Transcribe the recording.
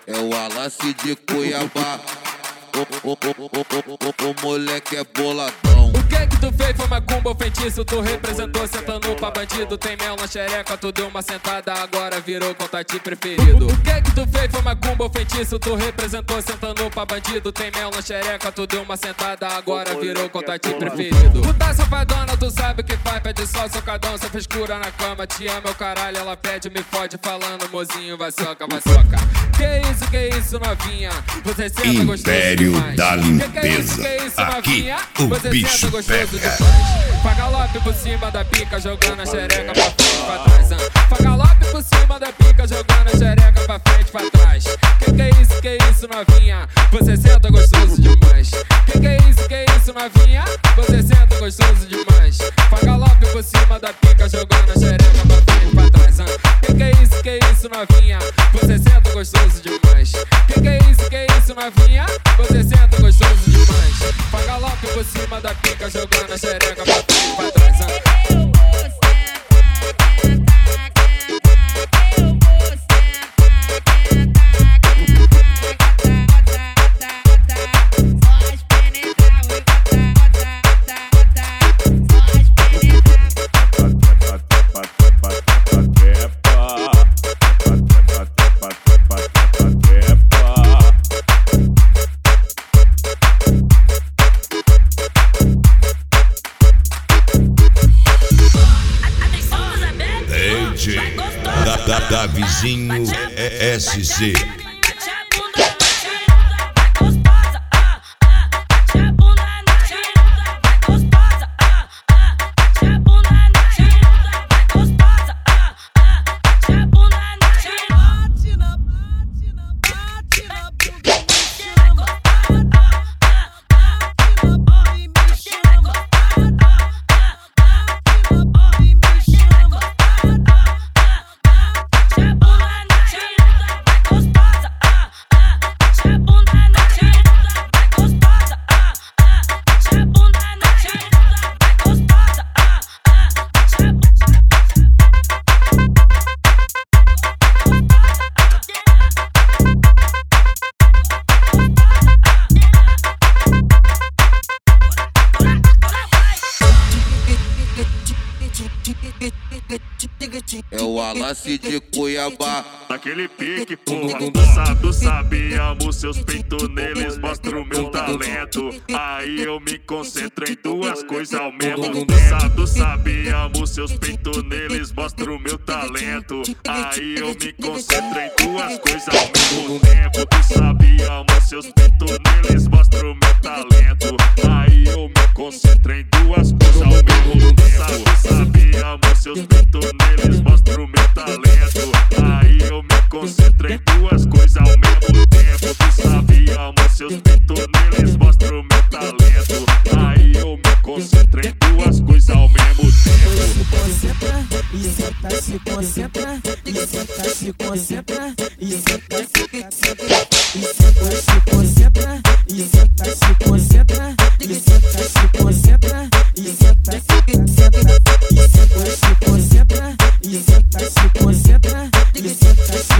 É o Alassi de Cuiabá. O moleque é boladão. O que tu fez foi macumba ou feitiço? Tu representou sentando pra bandido. Tem mel na xereca, tu deu uma sentada, agora virou contato preferido. O que tu fez foi macumba ou feitiço? Tu representou sentando pra bandido. Tem mel na xereca, tu deu uma sentada, agora virou contato preferido. Tu tá safadona, tu sabe o que faz, pede só socadão, só frescura na cama. Te ama, meu caralho, ela pede, me fode, falando mozinho, vai soca, vai soca. Que isso, novinha? Você senta gostoso demais. Da limpeza. Que isso, aqui novinha? o Você bicho senta gostoso pega. demais. Faz galope por cima da pica, jogando a xereca pra frente e pra trás. Faz galope por cima da pica, jogando a xereca pra frente e pra trás. Que isso, novinha? Você senta gostoso demais. Que isso, novinha? Você senta gostoso demais. Faz galope por cima da pica, jogando a xereca pra frente e pra trás. Que isso, novinha? Você senta gostoso demais. Que isso, novinha? Você senta gostoso demais. Faz galope por cima da pica, jogando a xereca pra frente e pra trás. Da vizinho SC. É o Alassi de Cuiabá. Naquele pique, porra, tu sabe, amo seus peitos neles, mostro o meu talento. Aí eu me concentro em duas coisas ao mesmo tempo. Tu sabe, amo seus peitos neles, mostro o meu talento. Aí eu me concentro em duas coisas ao mesmo tempo. Tu sabe, amo seus peitos neles, mostro o meu talento. Aí eu me concentro em duas coisas ao mesmo tempo. Tu sabe, amo seus peitos neles, mostro o meu talento. Aí eu me concentro em duas coisas ao mesmo tempo. Tu sabe, amo seus peitos neles, mostro o meu talento. Aí eu me concentro em duas coisas ao mesmo tempo. Se concentra, e senta, se concentra, e senta, se concentra, e senta, se concentra, e senta, se concentra, e senta, se concentra, e senta, se concentra, e senta, se concentra, e senta, se